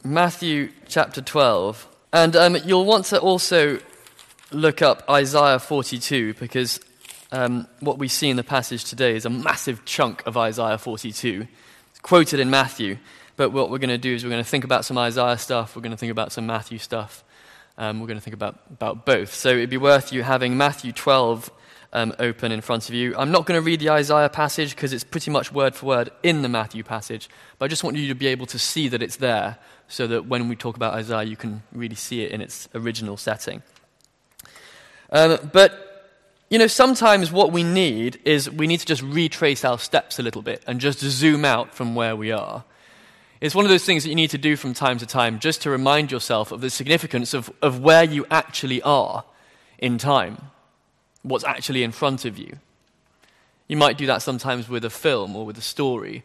Matthew chapter 12. And you'll want to also look up Isaiah 42, because what we see in the passage today is a massive chunk of Isaiah 42. It's quoted in Matthew, but what we're going to do is we're going to think about some Isaiah stuff, we're going to think about some Matthew stuff, we're going to think about both. So it'd be worth you having Matthew 12 open in front of you. I'm not going to read the Isaiah passage because it's pretty much word for word in the Matthew passage, but I just want you to be able to see that it's there so that when we talk about Isaiah, you can really see it in its original setting. But, sometimes what we need is we need to just retrace our steps a little bit and just zoom out from where we are. It's one of those things that you need to do from time to time just to remind yourself of the significance of where you actually are in time, what's actually in front of you. You might do that sometimes with a film or with a story.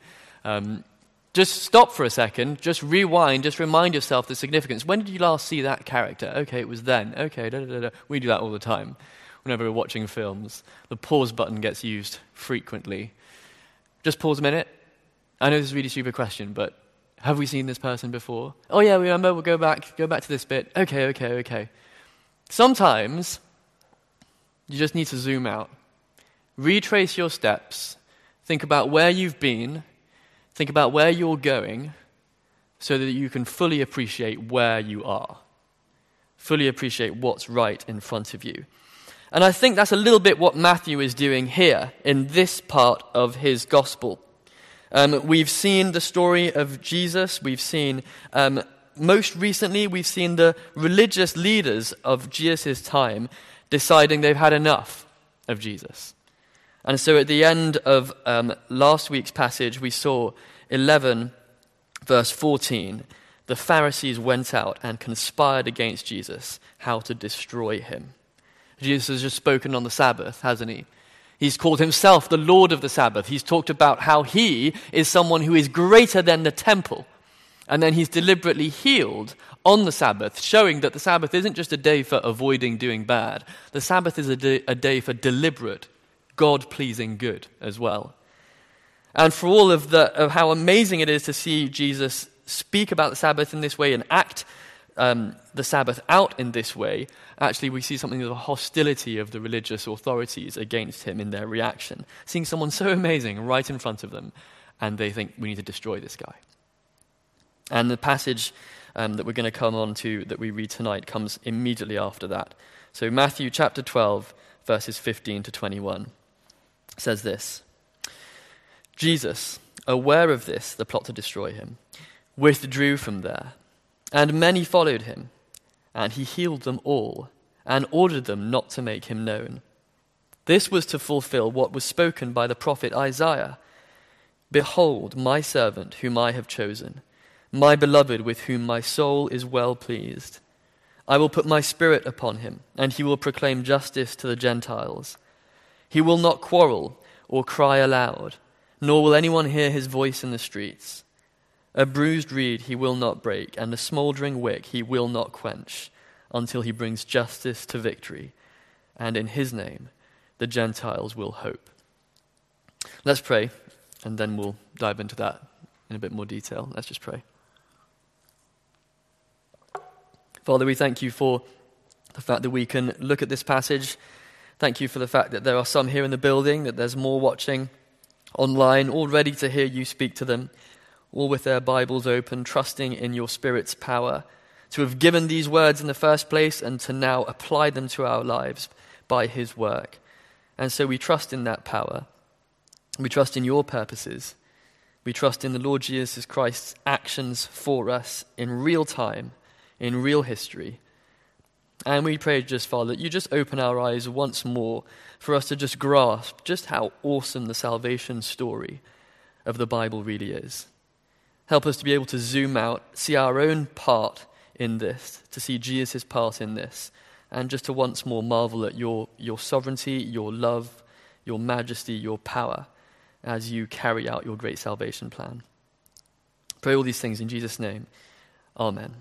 Just stop for a second, just rewind, just remind yourself the significance. When did you last see that character? Okay, it was then. Okay, da-da-da-da. We do that all the time whenever we're watching films. The pause button gets used frequently. Just pause a minute. I know this is a really stupid question, but have we seen this person before? Oh yeah, we remember, we'll go back to this bit. Okay. Sometimes you just need to zoom out. Retrace your steps. Think about where you've been. Think about where you're going so that you can fully appreciate where you are. Fully appreciate what's right in front of you. And I think that's a little bit what Matthew is doing here in this part of his gospel. We've seen the story of Jesus. We've seen, most recently, we've seen the religious leaders of Jesus' time deciding they've had enough of Jesus. And so at the end of last week's passage, we saw 11, verse 14, the Pharisees went out and conspired against Jesus, how to destroy him. Jesus has just spoken on the Sabbath, hasn't he? He's called himself the Lord of the Sabbath. He's talked about how he is someone who is greater than the temple. And then he's deliberately healed on the Sabbath, showing that the Sabbath isn't just a day for avoiding doing bad. The Sabbath is a day for deliberate, God-pleasing good as well. And for all of how amazing it is to see Jesus speak about the Sabbath in this way and act the Sabbath out in this way, actually we see something of a hostility of the religious authorities against him in their reaction. Seeing someone so amazing right in front of them, and they think we need to destroy this guy. And the passage that we're going to come on to that we read tonight comes immediately after that. So Matthew chapter 12, verses 15 to 21 says this. Jesus, aware of this, the plot to destroy him, withdrew from there, and many followed him, and he healed them all, and ordered them not to make him known. This was to fulfill what was spoken by the prophet Isaiah. Behold, my servant whom I have chosen, my beloved with whom my soul is well pleased. I will put my spirit upon him, and he will proclaim justice to the Gentiles. He will not quarrel or cry aloud, nor will anyone hear his voice in the streets. A bruised reed he will not break, and a smouldering wick he will not quench, until he brings justice to victory, and in his name the Gentiles will hope. Let's pray, and then we'll dive into that in a bit more detail. Let's just pray. Father, we thank you for the fact that we can look at this passage. Thank you for the fact that there are some here in the building, that there's more watching online, all ready to hear you speak to them, all with their Bibles open, trusting in your Spirit's power, to have given these words in the first place and to now apply them to our lives by his work. And so we trust in that power. We trust in your purposes. We trust in the Lord Jesus Christ's actions for us in real time, in real history. And we pray just, Father, that you just open our eyes once more for us to just grasp just how awesome the salvation story of the Bible really is. Help us to be able to zoom out, see our own part in this, to see Jesus' part in this, and just to once more marvel at your sovereignty, your love, your majesty, your power, as you carry out your great salvation plan. Pray all these things in Jesus' name. Amen.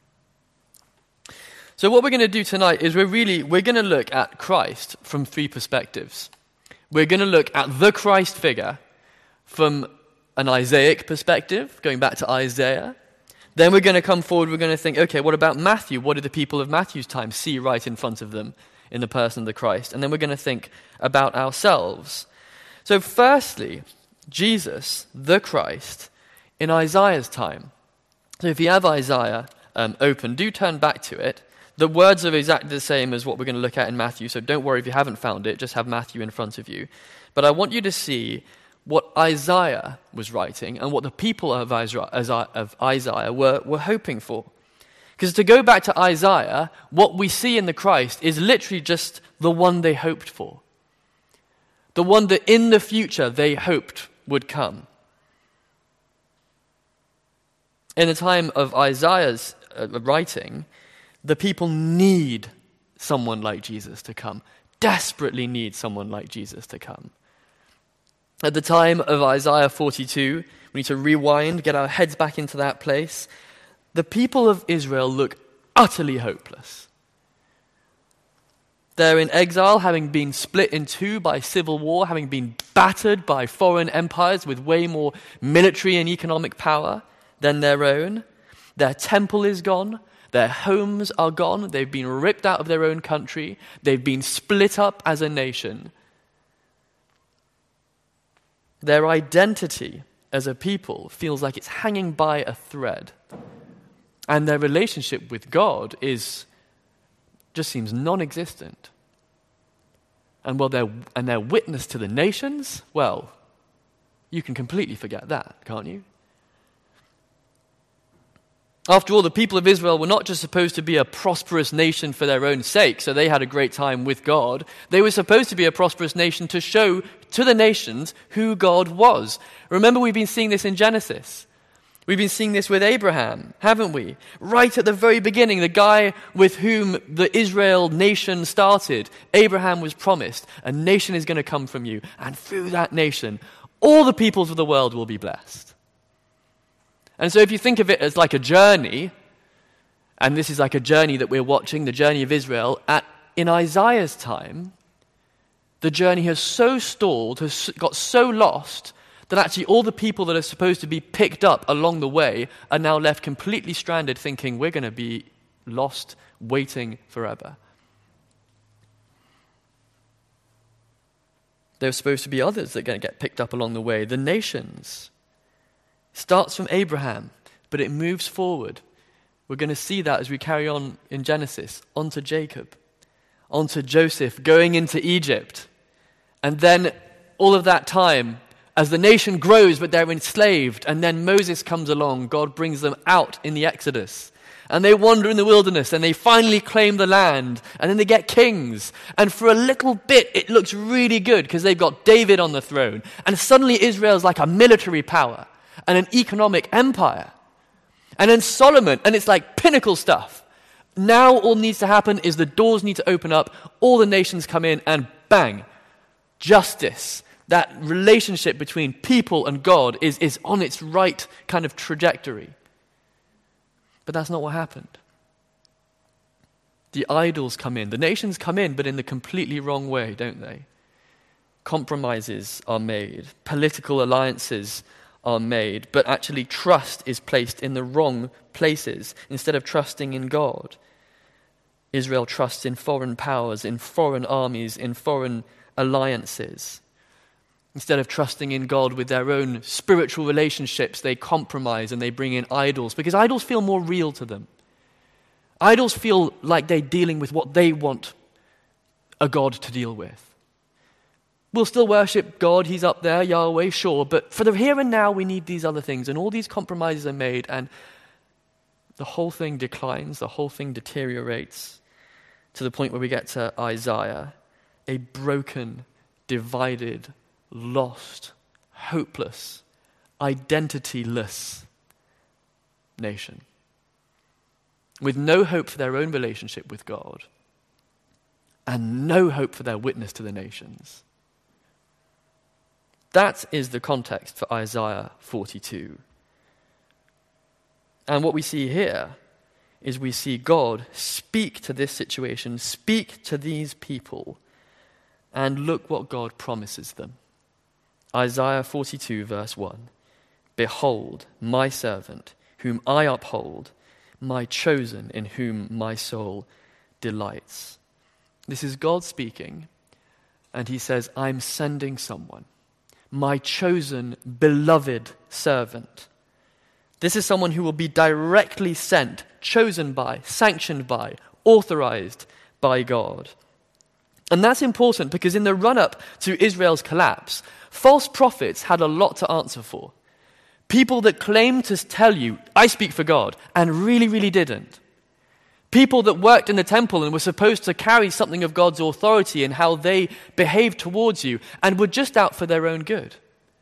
So what we're going to do tonight is we're going to look at Christ from three perspectives. We're going to look at the Christ figure from an Isaiah perspective, going back to Isaiah. Then we're going to come forward, we're going to think, okay, what about Matthew? What did the people of Matthew's time see right in front of them in the person of the Christ? And then we're going to think about ourselves. So firstly, Jesus, the Christ, in Isaiah's time. So if you have Isaiah open, do turn back to it. The words are exactly the same as what we're going to look at in Matthew, so don't worry if you haven't found it, just have Matthew in front of you. But I want you to see what Isaiah was writing and what the people of Isaiah were hoping for. Because to go back to Isaiah, what we see in the Christ is literally just the one they hoped for. The one that in the future they hoped would come. In the time of Isaiah's writing, the people need someone like Jesus to come. Desperately need someone like Jesus to come. At the time of Isaiah 42, we need to rewind, get our heads back into that place. The people of Israel look utterly hopeless. They're in exile, having been split in two by civil war, having been battered by foreign empires with way more military and economic power than their own. Their temple is gone. Their homes are gone. They've been ripped out of their own country. They've been split up as a nation. Their identity as a people feels like it's hanging by a thread. And their relationship with God just seems non-existent. And their witness to the nations, well, you can completely forget that, can't you? After all, the people of Israel were not just supposed to be a prosperous nation for their own sake, so they had a great time with God. They were supposed to be a prosperous nation to show to the nations who God was. Remember, we've been seeing this in Genesis. We've been seeing this with Abraham, haven't we? Right at the very beginning, the guy with whom the Israel nation started, Abraham was promised, a nation is going to come from you, and through that nation, all the peoples of the world will be blessed. And so if you think of it as like a journey, and this is like a journey that we're watching, the journey of Israel, in Isaiah's time, the journey has so stalled, has got so lost, that actually all the people that are supposed to be picked up along the way are now left completely stranded thinking we're going to be lost, waiting forever. There are supposed to be others that are going to get picked up along the way, the nations. Starts from Abraham, but it moves forward. We're going to see that as we carry on in Genesis, onto Jacob, onto Joseph, going into Egypt. And then all of that time, as the nation grows, but they're enslaved, and then Moses comes along, God brings them out in the Exodus. And they wander in the wilderness, and they finally claim the land, and then they get kings. And for a little bit, it looks really good, because they've got David on the throne. And suddenly Israel's like a military power and an economic empire. And then Solomon, and it's like pinnacle stuff. Now all needs to happen is the doors need to open up, all the nations come in, and bang, justice. That relationship between people and God is on its right kind of trajectory. But that's not what happened. The idols come in. The nations come in, but in the completely wrong way, don't they? Compromises are made. Political alliances are made. But actually trust is placed in the wrong places instead of trusting in God. Israel trusts in foreign powers, in foreign armies, in foreign alliances. Instead of trusting in God with their own spiritual relationships, they compromise and they bring in idols because idols feel more real to them. Idols feel like they're dealing with what they want a God to deal with. We'll still worship God, He's up there, Yahweh, sure, but for the here and now we need these other things, and all these compromises are made, and the whole thing declines, the whole thing deteriorates to the point where we get to Isaiah, a broken, divided, lost, hopeless, identityless nation with no hope for their own relationship with God and no hope for their witness to the nations. That is the context for Isaiah 42. And what we see here is we see God speak to this situation, speak to these people, and look what God promises them. Isaiah 42 verse 1. Behold, my servant, whom I uphold, my chosen in whom my soul delights. This is God speaking, and he says, I'm sending someone, my chosen, beloved servant. This is someone who will be directly sent, chosen by, sanctioned by, authorized by God. And that's important because in the run-up to Israel's collapse, false prophets had a lot to answer for. People that claimed to tell you, I speak for God, and really, really didn't. People that worked in the temple and were supposed to carry something of God's authority in how they behaved towards you, and were just out for their own good.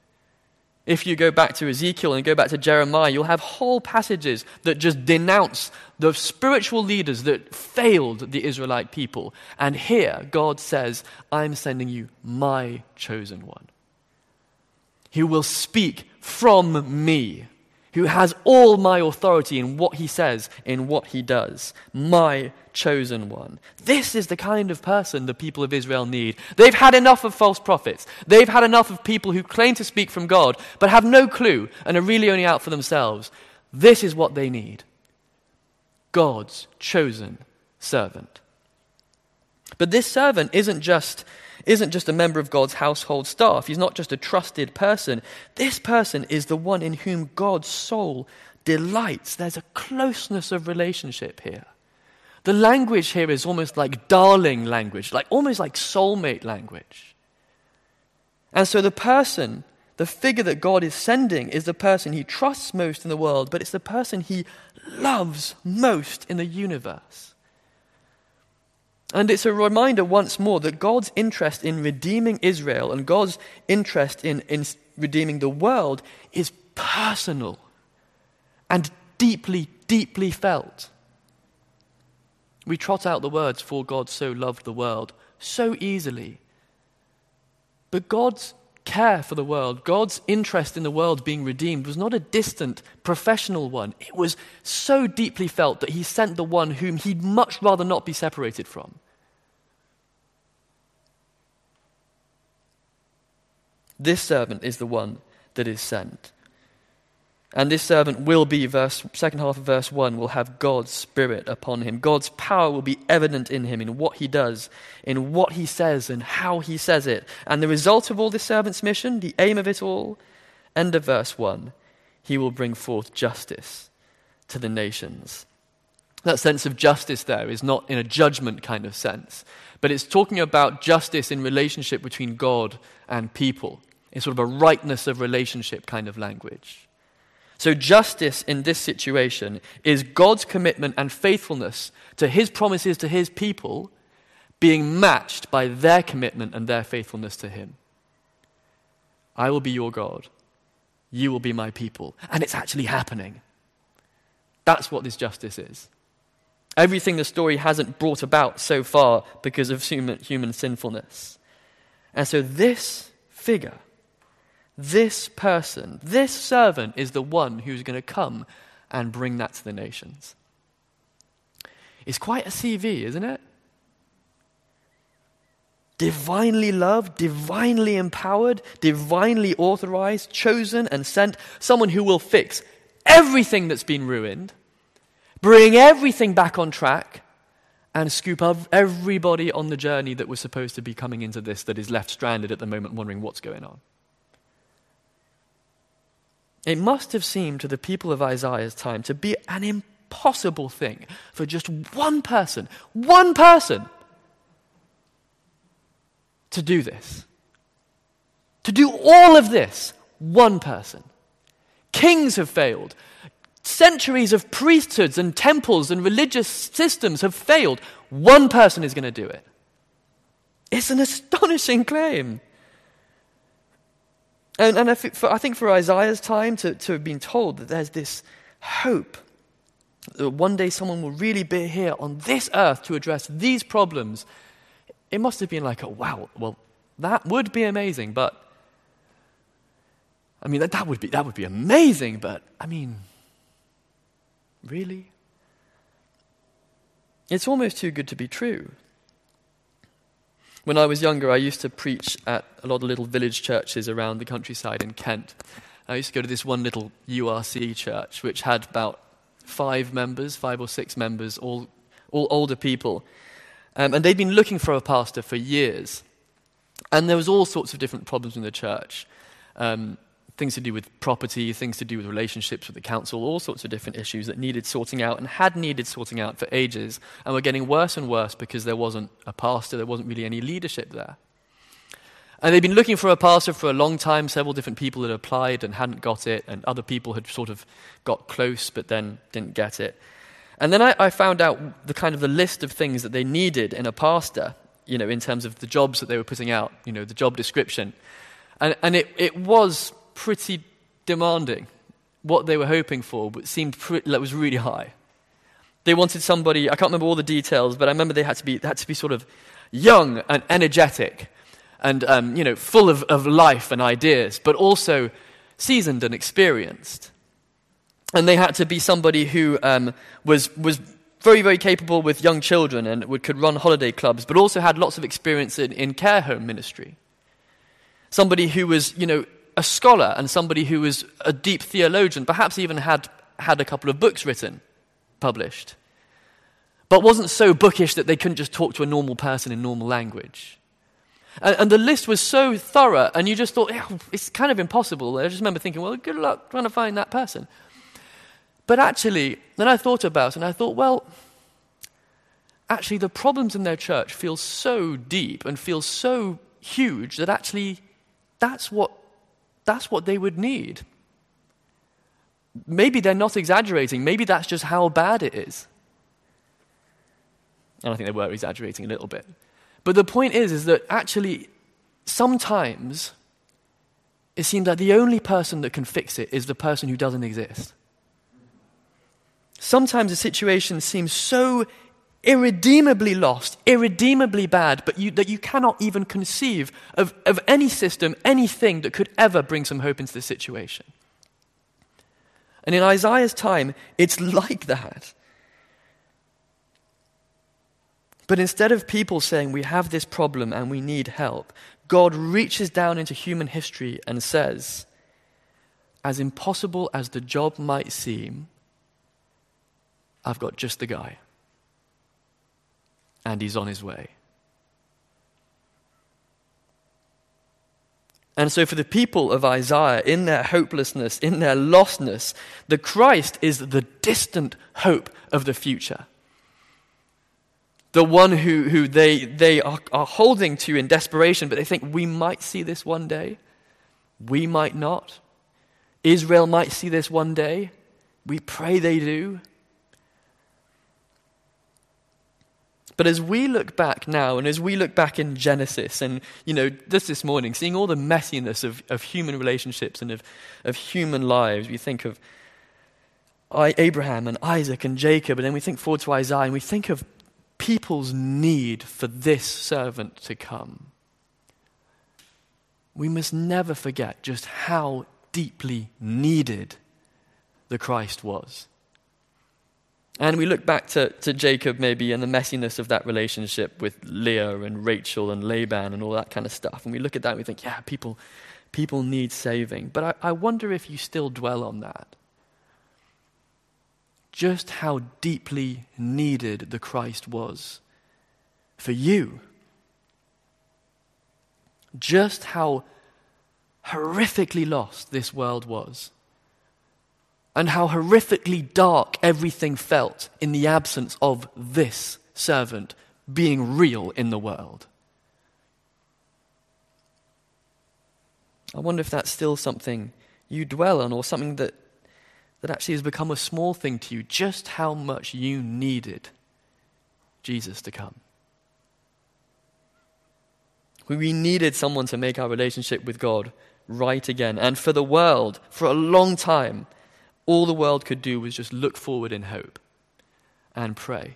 If you go back to Ezekiel and go back to Jeremiah, you'll have whole passages that just denounce the spiritual leaders that failed the Israelite people. And here, God says, I'm sending you my chosen one, who will speak from me, who has all my authority in what he says, in what he does. My chosen one. This is the kind of person the people of Israel need. They've had enough of false prophets. They've had enough of people who claim to speak from God, but have no clue and are really only out for themselves. This is what they need. God's chosen servant. But this servant isn't just a member of God's household staff. He's not just a trusted person. This person is the one in whom God's soul delights. There's a closeness of relationship here. The language here is almost like darling language, almost like soulmate language. And so the figure that God is sending is the person he trusts most in the world, but it's the person he loves most in the universe. And it's a reminder once more that God's interest in redeeming Israel and God's interest in redeeming the world is personal and deeply, deeply felt. We trot out the words, for God so loved the world, so easily. But God's care for the world, God's interest in the world being redeemed was not a distant, professional one. It was so deeply felt that he sent the one whom he'd much rather not be separated from. This servant is the one that is sent. And this servant will be, second half of verse 1, will have God's Spirit upon him. God's power will be evident in him, in what he does, in what he says, and how he says it. And the result of all this servant's mission, the aim of it all, end of verse 1, he will bring forth justice to the nations. That sense of justice there is not in a judgment kind of sense, but it's talking about justice in relationship between God and people. It's sort of a rightness of relationship kind of language. So justice in this situation is God's commitment and faithfulness to his promises to his people being matched by their commitment and their faithfulness to him. I will be your God. You will be my people. And it's actually happening. That's what this justice is. Everything the story hasn't brought about so far because of human sinfulness. And so this figure, this person, this servant is the one who's going to come and bring that to the nations. It's quite a CV, isn't it? Divinely loved, divinely empowered, divinely authorized, chosen and sent. Someone who will fix everything that's been ruined, bring everything back on track, and scoop up everybody on the journey that was supposed to be coming into this that is left stranded at the moment wondering what's going on. It must have seemed to the people of Isaiah's time to be an impossible thing for just one person to do this. To do all of this, one person. Kings have failed. Centuries of priesthoods and temples and religious systems have failed. One person is going to do it. It's an astonishing claim. And I think for Isaiah's time to have been told that there's this hope that one day someone will really be here on this earth to address these problems, it must have been like, oh, wow, well, that would be amazing, but, I mean, that would be amazing, but, I mean, really? It's almost too good to be true. When I was younger, I used to preach at a lot of little village churches around the countryside in Kent. I used to go to this one little URC church, which had about 5 or 6 members, all older people. And they'd been looking for a pastor for years. And there was all sorts of different problems in the church. Things to do with property, things to do with relationships with the council, all sorts of different issues that needed sorting out and had needed sorting out for ages, and were getting worse and worse because there wasn't a pastor, there wasn't really any leadership there. And they'd been looking for a pastor for a long time. Several different people had applied and hadn't got it, and other people had sort of got close but then didn't get it. And then I found out the list of things that they needed in a pastor, in terms of the jobs that they were putting out, the job description. And it was pretty demanding. What they were hoping for was really high. They wanted somebody, I can't remember all the details, but I remember they had to be sort of young and energetic and full of life and ideas, but also seasoned and experienced. And they had to be somebody who was very, very capable with young children and could run holiday clubs, but also had lots of experience in care home ministry. Somebody who was, a scholar, and somebody who was a deep theologian, perhaps even had a couple of books written, published, but wasn't so bookish that they couldn't just talk to a normal person in normal language. And the list was so thorough, and you just thought, it's kind of impossible. I just remember thinking, well, good luck trying to find that person. But actually, then I thought about it, and I thought, well, actually the problems in their church feel so deep and feel so huge that actually that's what they would need. Maybe they're not exaggerating. Maybe that's just how bad it is. And I think they were exaggerating a little bit. But the point is that actually sometimes it seems like the only person that can fix it is the person who doesn't exist. Sometimes a situation seems so irredeemably lost, irredeemably bad, but that you cannot even conceive of any system, anything that could ever bring some hope into the situation. And in Isaiah's time, it's like that. But instead of people saying, we have this problem and we need help, God reaches down into human history and says, as impossible as the job might seem, I've got just the guy. And he's on his way. And so for the people of Isaiah, in their hopelessness, in their lostness, the Christ is the distant hope of the future. The one who they are holding to in desperation, but they think we might see this one day. We might not. Israel might see this one day. We pray they do. But as we look back now, and as we look back in Genesis, and, just this morning, seeing all the messiness of human relationships and of human lives, we think of Abraham and Isaac and Jacob, and then we think forward to Isaiah, and we think of people's need for this servant to come. We must never forget just how deeply needed the Christ was. And we look back to Jacob maybe and the messiness of that relationship with Leah and Rachel and Laban and all that kind of stuff. And we look at that and we think, yeah, people need saving. But I wonder if you still dwell on that. Just how deeply needed the Christ was for you. Just how horrifically lost this world was. And how horrifically dark everything felt in the absence of this servant being real in the world. I wonder if that's still something you dwell on, or something that actually has become a small thing to you, just how much you needed Jesus to come. We needed someone to make our relationship with God right again. And for the world, for a long time, all the world could do was just look forward in hope and pray.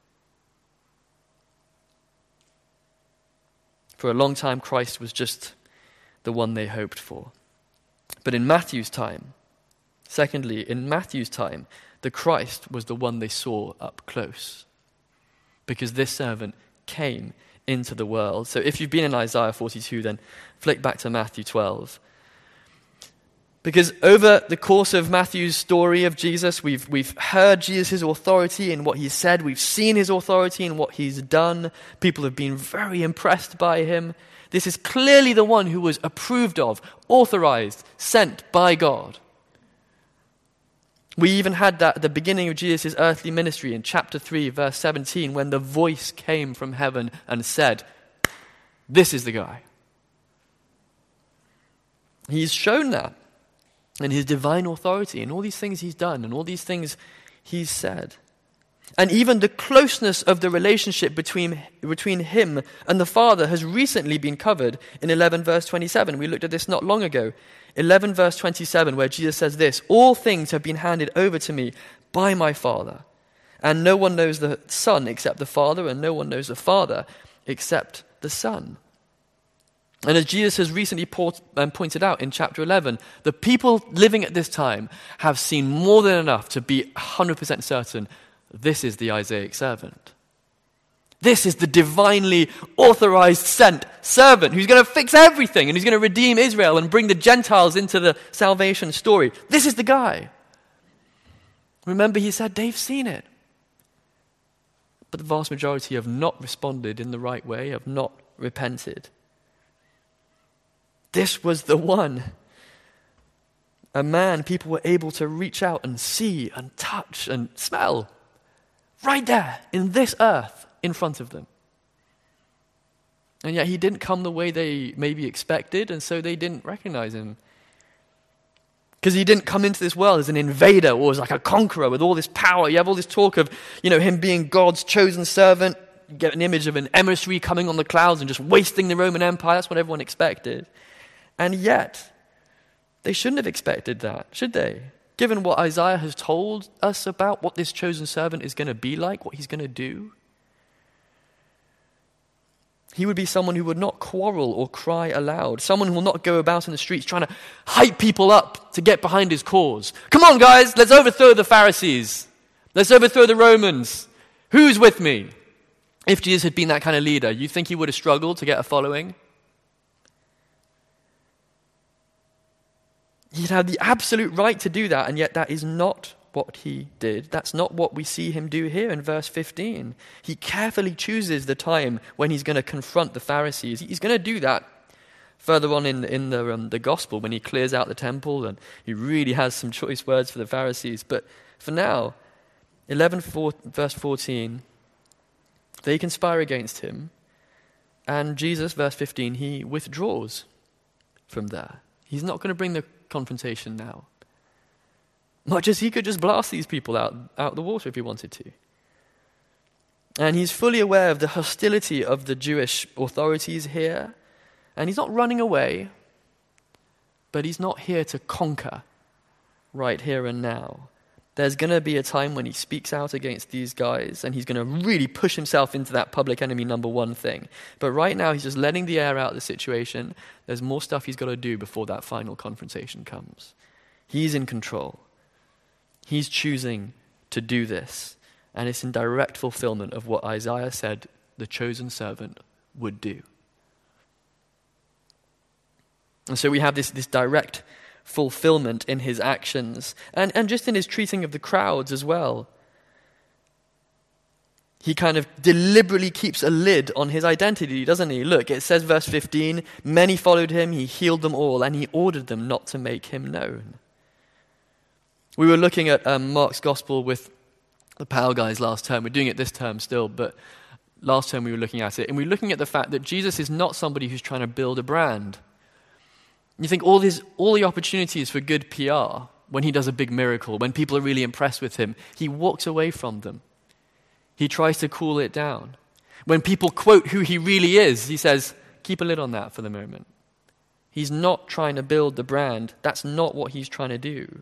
For a long time, Christ was just the one they hoped for. But in Matthew's time, secondly, in Matthew's time, the Christ was the one they saw up close. Because this servant came into the world. So if you've been in Isaiah 42, then flick back to Matthew 12. Because over the course of Matthew's story of Jesus, we've heard Jesus' authority in what he's said. We've seen his authority in what he's done. People have been very impressed by him. This is clearly the one who was approved of, authorized, sent by God. We even had that at the beginning of Jesus' earthly ministry in chapter 3, verse 17, when the voice came from heaven and said, "This is the guy." He's shown that. And his divine authority, and all these things he's done, and all these things he's said. And even the closeness of the relationship between him and the Father has recently been covered in 11 verse 27. We looked at this not long ago. 11 verse 27, where Jesus says this, "All things have been handed over to me by my Father. And no one knows the Son except the Father, and no one knows the Father except the Son." And as Jesus has recently pointed out in chapter 11, the people living at this time have seen more than enough to be 100% certain this is the Isaiah servant. This is the divinely authorized sent servant who's going to fix everything and who's going to redeem Israel and bring the Gentiles into the salvation story. This is the guy. Remember, he said they've seen it. But the vast majority have not responded in the right way, have not repented. This was the one. A man people were able to reach out and see and touch and smell right there in this earth in front of them. And yet he didn't come the way they maybe expected, and so they didn't recognize him. Because he didn't come into this world as an invader or as like a conqueror with all this power. You have all this talk of, him being God's chosen servant. You get an image of an emissary coming on the clouds and just wasting the Roman Empire. That's what everyone expected. And yet, they shouldn't have expected that, should they? Given what Isaiah has told us about what this chosen servant is going to be like, what he's going to do. He would be someone who would not quarrel or cry aloud. Someone who will not go about in the streets trying to hype people up to get behind his cause. Come on, guys, let's overthrow the Pharisees. Let's overthrow the Romans. Who's with me? If Jesus had been that kind of leader, you think he would have struggled to get a following? He'd have the absolute right to do that, and yet that is not what he did. That's not what we see him do here in verse 15. He carefully chooses the time when he's going to confront the Pharisees. He's going to do that further on in the gospel when he clears out the temple, and he really has some choice words for the Pharisees. But for now, 11 verse 14, they conspire against him, and Jesus, verse 15, he withdraws from there. He's not going to bring the confrontation now. Much as he could just blast these people out the water if he wanted to. And he's fully aware of the hostility of the Jewish authorities here. And he's not running away, but he's not here to conquer right here and now. There's going to be a time when he speaks out against these guys, and he's going to really push himself into that public enemy number one thing. But right now, he's just letting the air out of the situation. There's more stuff he's got to do before that final confrontation comes. He's in control. He's choosing to do this, and it's in direct fulfillment of what Isaiah said the chosen servant would do. And so we have this direct fulfillment in his actions, and just in his treating of the crowds as well. He kind of deliberately keeps a lid on his identity, doesn't he? Look, it says verse 15, many followed him, he healed them all, and he ordered them not to make him known. We were looking at Mark's Gospel with the Powell guys last term. We're doing it this term still, but last term we were looking at it, and we were looking at the fact that Jesus is not somebody who's trying to build a brand. You think all the opportunities for good PR, when he does a big miracle, when people are really impressed with him, he walks away from them. He tries to cool it down. When people quote who he really is, he says, keep a lid on that for the moment. He's not trying to build the brand. That's not what he's trying to do.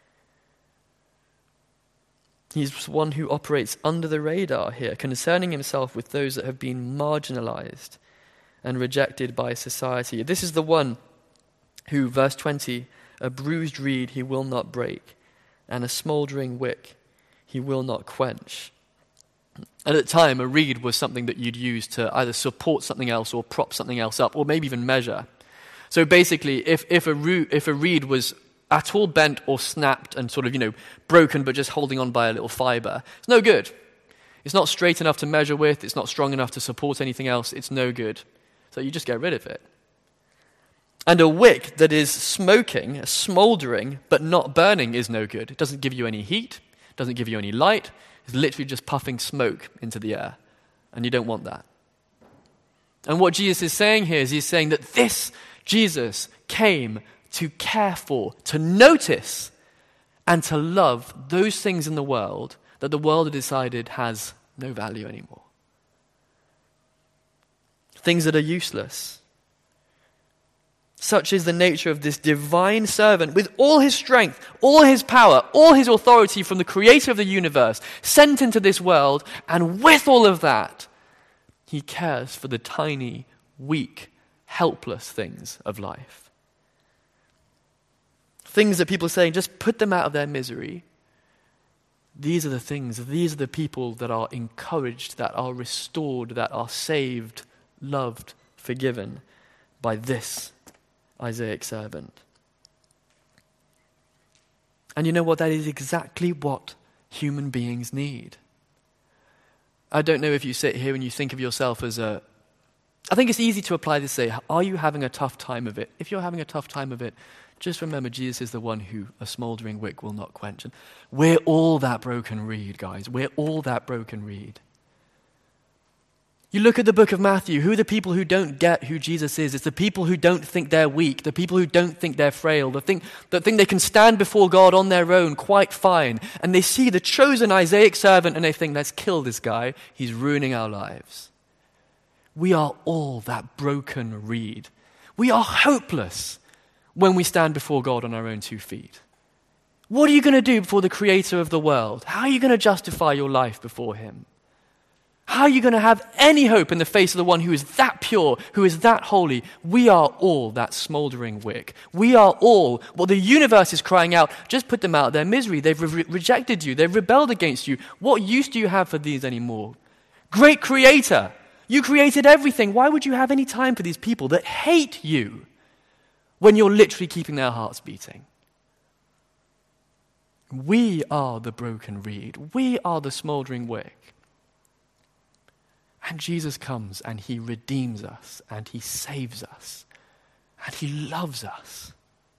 He's one who operates under the radar here, concerning himself with those that have been marginalized and rejected by society. This is the one who, verse 20, a bruised reed he will not break, and a smoldering wick he will not quench. At the time, a reed was something that you'd use to either support something else or prop something else up, or maybe even measure. So basically, if a reed was at all bent or snapped and sort of, broken but just holding on by a little fiber, it's no good. It's not straight enough to measure with. It's not strong enough to support anything else. It's no good. So you just get rid of it. And a wick that is smoking, smoldering, but not burning is no good. It doesn't give you any heat. It doesn't give you any light. It's literally just puffing smoke into the air. And you don't want that. And what Jesus is saying here is he's saying that this Jesus came to care for, to notice, and to love those things in the world that the world has decided has no value anymore. Things that are useless. Such is the nature of this divine servant with all his strength, all his power, all his authority from the creator of the universe, sent into this world, and with all of that, he cares for the tiny, weak, helpless things of life. Things that people are saying, just put them out of their misery. These are the things, these are the people that are encouraged, that are restored, that are saved, loved, forgiven by this Isaiah servant. And you know what? That is exactly what human beings need. I don't know if you sit here and you think of yourself as I think it's easy to apply this, say, are you having a tough time of it? If you're having a tough time of it, just remember Jesus is the one who a smouldering wick will not quench. And we're all that broken reed, guys. We're all that broken reed. You look at the book of Matthew, who are the people who don't get who Jesus is? It's the people who don't think they're weak, the people who don't think they're frail, that think they can stand before God on their own quite fine. And they see the chosen Isaiah servant and they think, let's kill this guy. He's ruining our lives. We are all that broken reed. We are hopeless when we stand before God on our own 2 feet. What are you going to do before the creator of the world? How are you going to justify your life before him? How are you going to have any hope in the face of the one who is that pure, who is that holy? We are all that smoldering wick. We are all what the universe is crying out. Just put them out of their misery. They've rejected you. They've rebelled against you. What use do you have for these anymore? Great creator. You created everything. Why would you have any time for these people that hate you when you're literally keeping their hearts beating? We are the broken reed. We are the smoldering wick. And Jesus comes and he redeems us and he saves us and he loves us.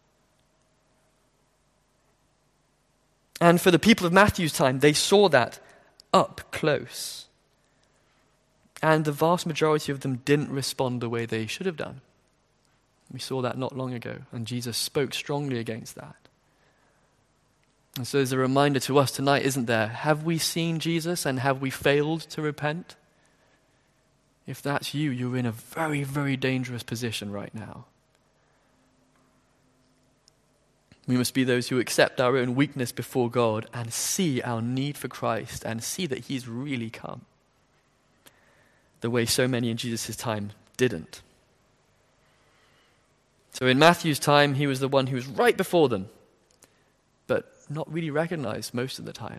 And for the people of Matthew's time, they saw that up close. And the vast majority of them didn't respond the way they should have done. We saw that not long ago, and Jesus spoke strongly against that. And so there's a reminder to us tonight, isn't there? Have we seen Jesus and have we failed to repent? If that's you, you're in a very, very dangerous position right now. We must be those who accept our own weakness before God and see our need for Christ and see that he's really come the way so many in Jesus' time didn't. So in Matthew's time, he was the one who was right before them, but not really recognized most of the time.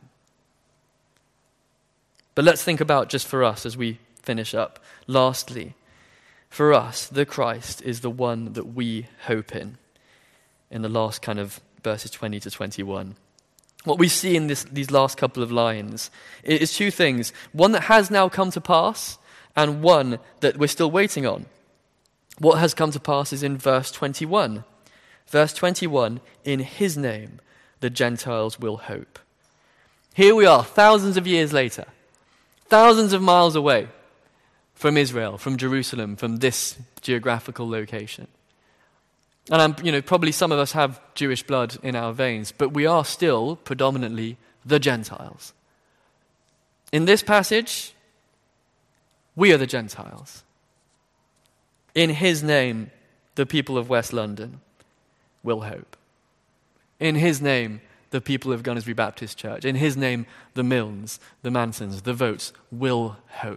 But let's think about just for us as we finish up. Lastly, for us, the Christ is the one that we hope in the last kind of verses 20 to 21. What we see in these last couple of lines is 2 things. One that has now come to pass and one that we're still waiting on. What has come to pass is in verse 21. Verse 21, in his name the Gentiles will hope. Here we are, thousands of years later, thousands of miles away from Israel, from Jerusalem, from this geographical location. And probably some of us have Jewish blood in our veins, but we are still predominantly the Gentiles. In this passage, we are the Gentiles. In his name, the people of West London will hope. In his name, the people of Gunnersbury Baptist Church, in his name, the Milnes, the Mansons, the Votes will hope.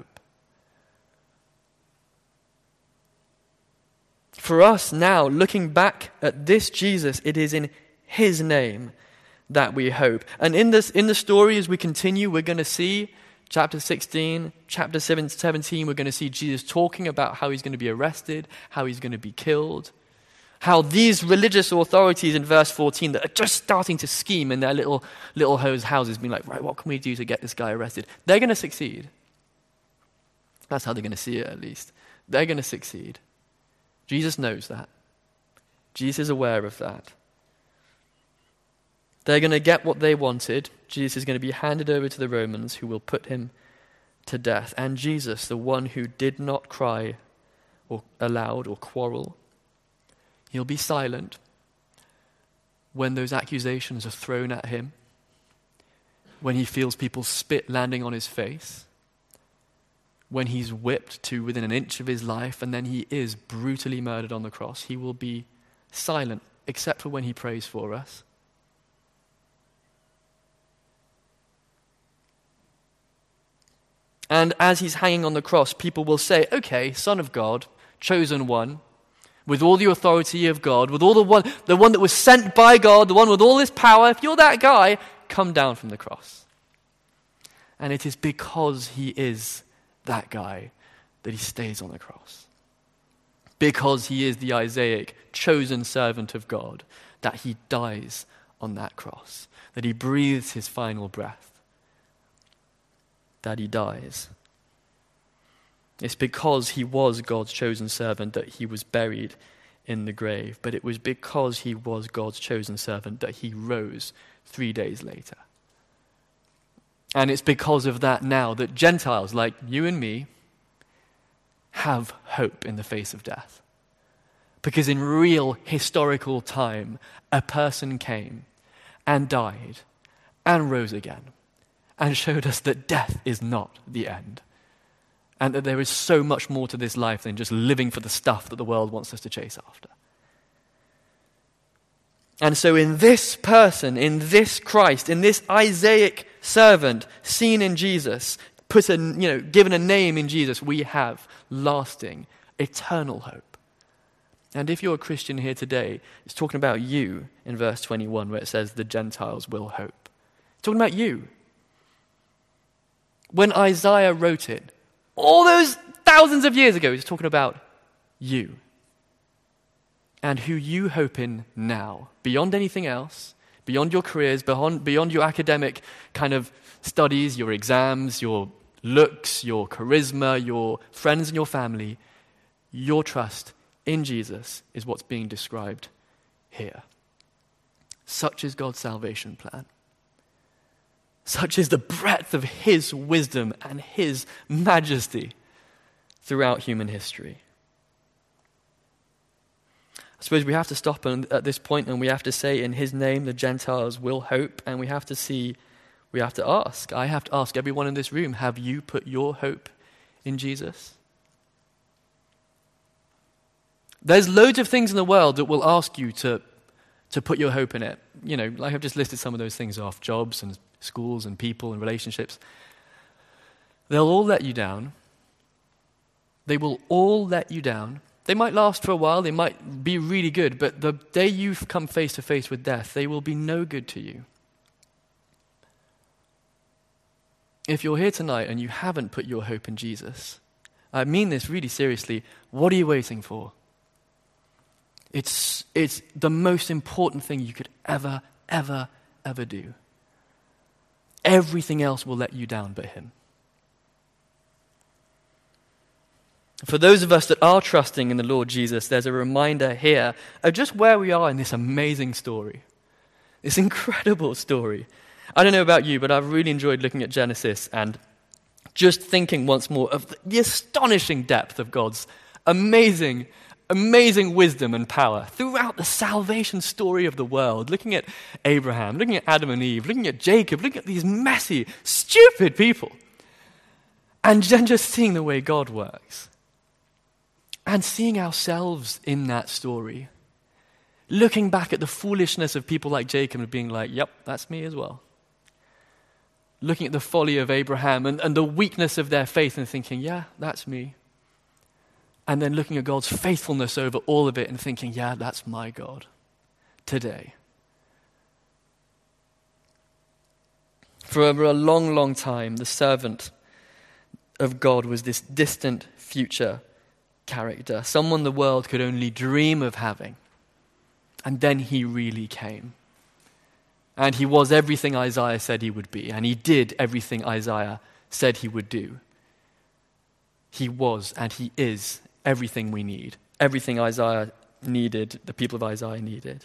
For us now, looking back at this Jesus, it is in his name that we hope. And in the story, as we continue, we're going to see chapter 16, chapter 17, we're going to see Jesus talking about how he's going to be arrested, how he's going to be killed. How these religious authorities in verse 14 that are just starting to scheme in their little houses, being like, right, what can we do to get this guy arrested? They're going to succeed. That's how they're going to see it, at least. They're going to succeed. Jesus knows that. Jesus is aware of that. They're going to get what they wanted. Jesus is going to be handed over to the Romans, who will put him to death. And Jesus, the one who did not cry or aloud or quarrel, he'll be silent when those accusations are thrown at him, when he feels people spit landing on his face, when he's whipped to within an inch of his life, and then he is brutally murdered on the cross. He will be silent, except for when he prays for us. And as he's hanging on the cross, people will say, okay, Son of God, chosen one, with all the authority of God, with all the one that was sent by God, the one with all his power, if you're that guy, come down from the cross. And it is because he is that guy that he stays on the cross. Because he is the Isaiah chosen servant of God, that he dies on that cross, that he breathes his final breath, that he dies. It's because he was God's chosen servant that he was buried in the grave, but it was because he was God's chosen servant that he rose 3 days later. And it's because of that now that Gentiles like you and me have hope in the face of death. Because in real historical time, a person came and died and rose again and showed us that death is not the end. And that there is so much more to this life than just living for the stuff that the world wants us to chase after. And so in this person, in this Christ, in this Isaiah servant seen in Jesus, given a name in Jesus, we have lasting, eternal hope. And if you're a Christian here today, it's talking about you in verse 21 where it says the Gentiles will hope. It's talking about you. When Isaiah wrote it, all those thousands of years ago, he's talking about you. And who you hope in now, beyond anything else, beyond your careers, beyond your academic kind of studies, your exams, your looks, your charisma, your friends and your family, your trust in Jesus is what's being described here. Such is God's salvation plan. Such is the breadth of his wisdom and his majesty throughout human history. I suppose we have to stop at this point and we have to say, in his name the Gentiles will hope, and we have to ask. I have to ask everyone in this room, have you put your hope in Jesus? There's loads of things in the world that will ask you to put your hope in it. Like I've just listed some of those things off, jobs and schools and people and relationships. They'll all let you down. They will all let you down. They might last for a while, they might be really good, but the day you come face to face with death, they will be no good to you. If you're here tonight and you haven't put your hope in Jesus, I mean this really seriously, what are you waiting for? It's the most important thing you could ever do. Everything else will let you down but him. For those of us that are trusting in the Lord Jesus, there's a reminder here of just where we are in this amazing story. This incredible story. I don't know about you, but I've really enjoyed looking at Genesis and just thinking once more of the astonishing depth of God's amazing wisdom and power throughout the salvation story of the world. Looking at Abraham, looking at Adam and Eve, looking at Jacob, looking at these messy, stupid people. And then just seeing the way God works. And seeing ourselves in that story. Looking back at the foolishness of people like Jacob and being like, yep, that's me as well. Looking at the folly of Abraham and the weakness of their faith and thinking, yeah, that's me. And then looking at God's faithfulness over all of it and thinking, yeah, that's my God today. For a long, long time, the servant of God was this distant future character, someone the world could only dream of having. And then he really came. And he was everything Isaiah said he would be. And he did everything Isaiah said he would do. He was and he is everything we need. Everything Isaiah needed, the people of Isaiah needed.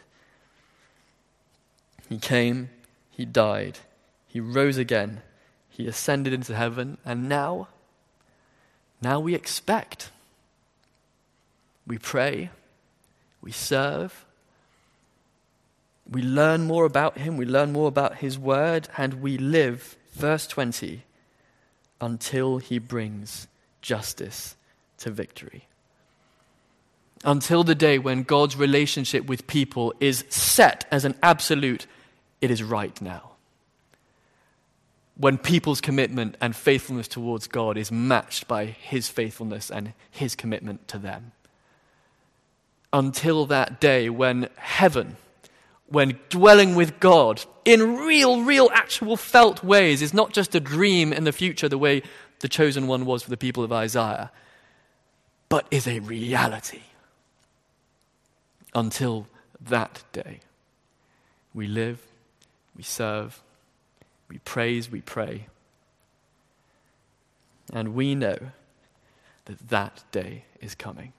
He came, he died, he rose again, he ascended into heaven, and now we expect. We pray, we serve, we learn more about him, we learn more about his word, and we live, verse 20, until he brings justice to victory. Until the day when God's relationship with people is set as an absolute, it is right now. When people's commitment and faithfulness towards God is matched by his faithfulness and his commitment to them. Until that day when heaven, when dwelling with God in real, actual felt ways is not just a dream in the future the way the chosen one was for the people of Isaiah, but is a reality. Until that day, we live, we serve, we praise, we pray, and we know that that day is coming.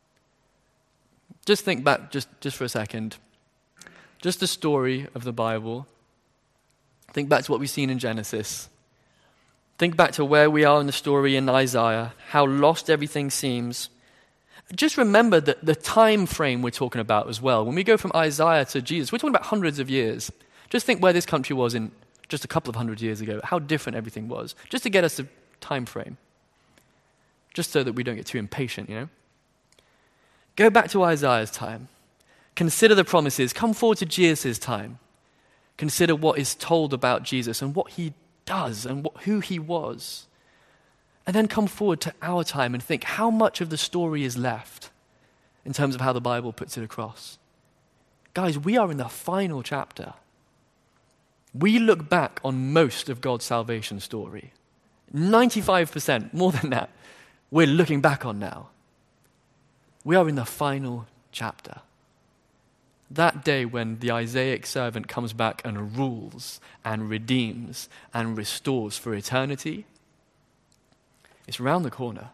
Just think back, just for a second, just the story of the Bible. Think back to what we've seen in Genesis. Think back to where we are in the story in Isaiah, how lost everything seems. Just remember that the time frame we're talking about as well. When we go from Isaiah to Jesus, we're talking about hundreds of years. Just think where this country was in just a couple of hundred years ago, how different everything was, just to get us a time frame. Just so that we don't get too impatient, Go back to Isaiah's time. Consider the promises. Come forward to Jesus' time. Consider what is told about Jesus and what he does and who he was. And then come forward to our time and think how much of the story is left in terms of how the Bible puts it across. Guys, we are in the final chapter. We look back on most of God's salvation story. 95%, more than that, we're looking back on now. We are in the final chapter. That day when the Isaiah servant comes back and rules and redeems and restores for eternity, it's around the corner.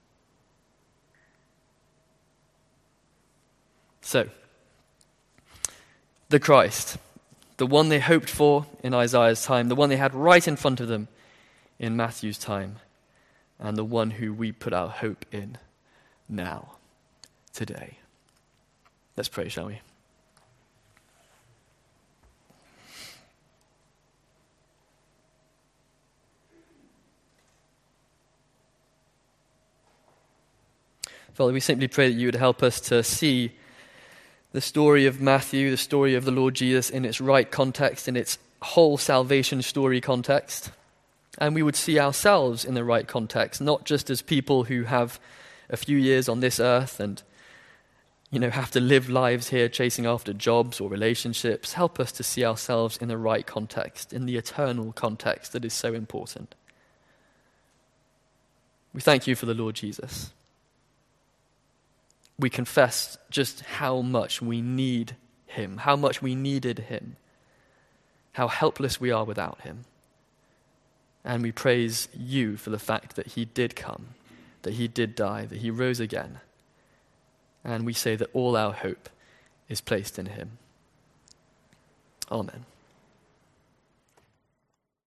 So, the Christ, the one they hoped for in Isaiah's time, the one they had right in front of them in Matthew's time, and the one who we put our hope in now, today. Let's pray, shall we? Father, we simply pray that you would help us to see the story of Matthew, the story of the Lord Jesus in its right context, in its whole salvation story context. And we would see ourselves in the right context, not just as people who have a few years on this earth and, have to live lives here chasing after jobs or relationships. Help us to see ourselves in the right context, in the eternal context that is so important. We thank you for the Lord Jesus. We confess just how much we need him, how much we needed him, how helpless we are without him. And we praise you for the fact that he did come, that he did die, that he rose again. And we say that all our hope is placed in him. Amen.